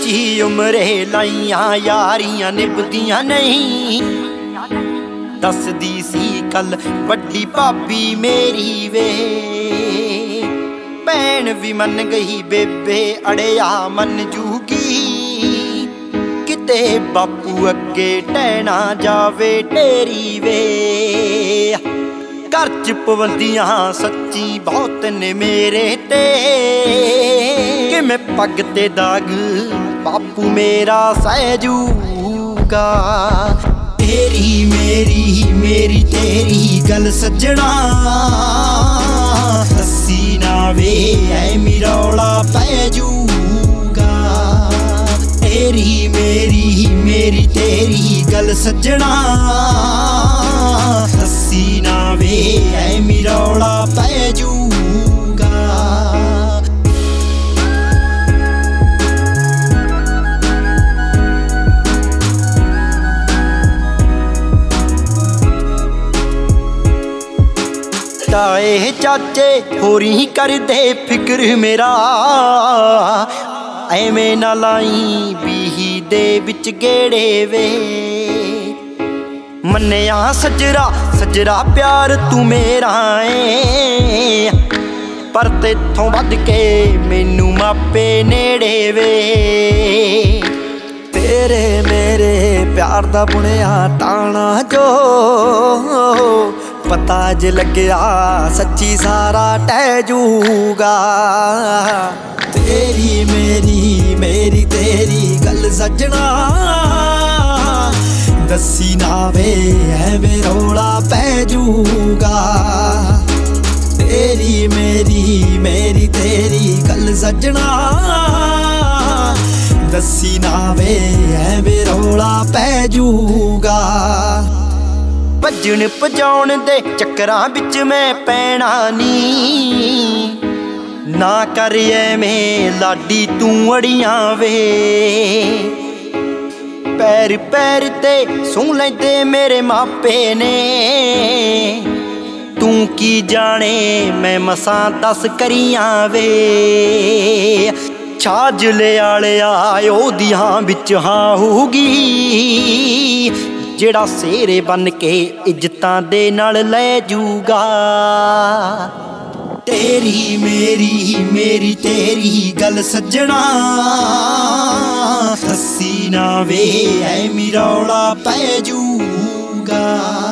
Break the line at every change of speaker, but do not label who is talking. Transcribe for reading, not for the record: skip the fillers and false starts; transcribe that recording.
कच्ची उमरे लाइयां यारियां निभदियां नहीं। दसदी सी कल वड्डी भाभी मेरी वे, भैन भी मन गई बेबे अड़िया मन जूगी। किते बापू अगे टहना जावे तेरी वे, घर च पाबंदियां सच्ची बहुत ने मेरे ते। कि मैं पग ते दाग बापू मेरा सहजूगा। तेरी मेरी तेरी गल सज्जणा, हसी ना वे ऐ रौला पैजूगा। तेरी मेरी तेरी गल सज्जणा, हसी ना वे ऐ रौला पैजूगा। ताए चाचे होरी कर दे फिक्र मेरा, एवें ना लाई बीही दे बिच गेड़े वे। मन्निया सजरा सजरा प्यार तू मेरा है, पर तेथों वध के मैनू मापे नेड़े वे। तेरे मेरे प्यार दा बुनिया ताना जो, पता ज लग्या सच्ची सारा टह जूगा। तेरी मेरी तेरी गल सज्जणा, दसी ना वे ऐवें रौला पैजूगा। तेरी मेरी तेरी गल सज्जणा, दसी ना वे ऐवें रौला पैजूगा। भजन भजाउण दे चक्करां विच मैं पैणा नी, ना कर ऐवें लाडी तू अड़ियां वे। पैर पैर ते सूं लैंदे मेरे मापे ने, तू की जाने मैं मसां दस करियां वे। छाजले आलिया ओदियां विच हां होगी, जेड़ा सेरे बन के इज्जतां दे नाल लै जूगा। तेरी मेरी तेरी गल सज्जणा, हसी ना वे ऐ रौला पैजूगा।